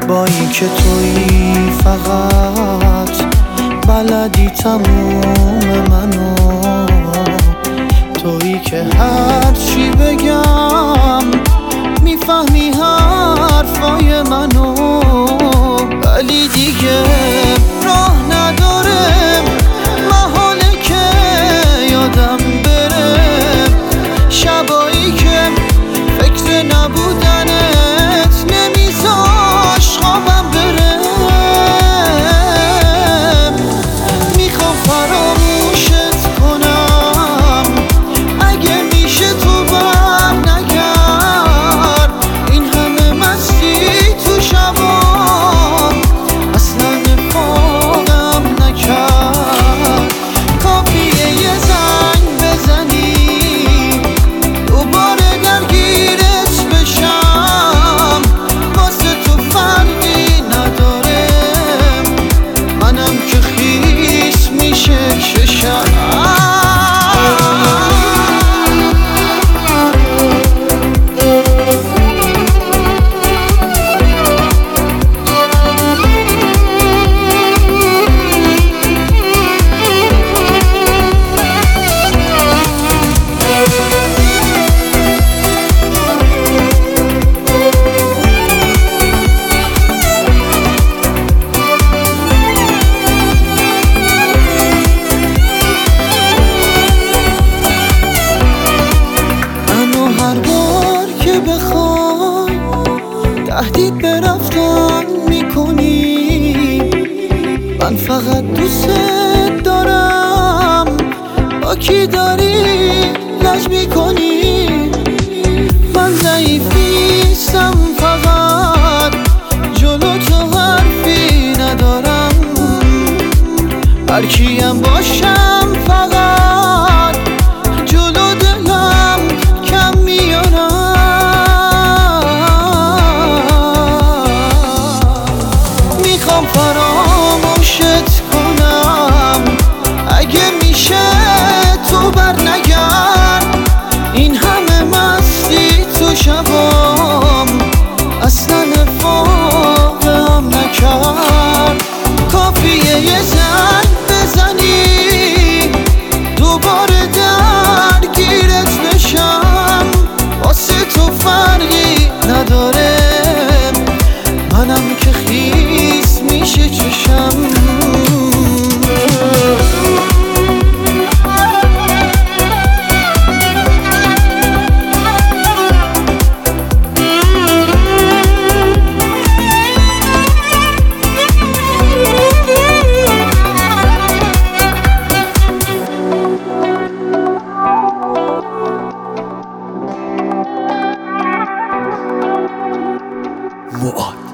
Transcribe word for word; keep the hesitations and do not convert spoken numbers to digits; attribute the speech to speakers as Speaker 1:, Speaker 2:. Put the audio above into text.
Speaker 1: با این که تویی فقط بلدی تموم منو، تویی که هر چی بگم میفهمی حرفای منو، ولی دیگه راه نداره محاله که یادم بره شبایی که فکر نبودنت نمیذاش خوابم بره. میخوام فراموشت کنم اگه میشه تو بر نگرد، این همه مستی تو شبام اصلا نفاقم نکرد. کافیه یه زنگ بزنی دوباره درگیرت بشم، واسه تو فرقی نداره منم که خیس میشه چشم. بخوای تهدید به رفتن میکنی، من فقط دوست دارم، با کی داری لج میکنی؟ من ضعیفیستم فقط جلو تو حرفی ندارم، هر کیم باشم فقط جلو دلم کم میارم. میخوام فراموشت کنم اگه میشه تو بر نگرد، این همه مستی تو شبام اصلا نفاقم نکرد. کافیه یه زنگ بزنی دوباره درگیرت نشم، واسه تو فرقی نداره منم که خیس میشه چشم.
Speaker 2: موعد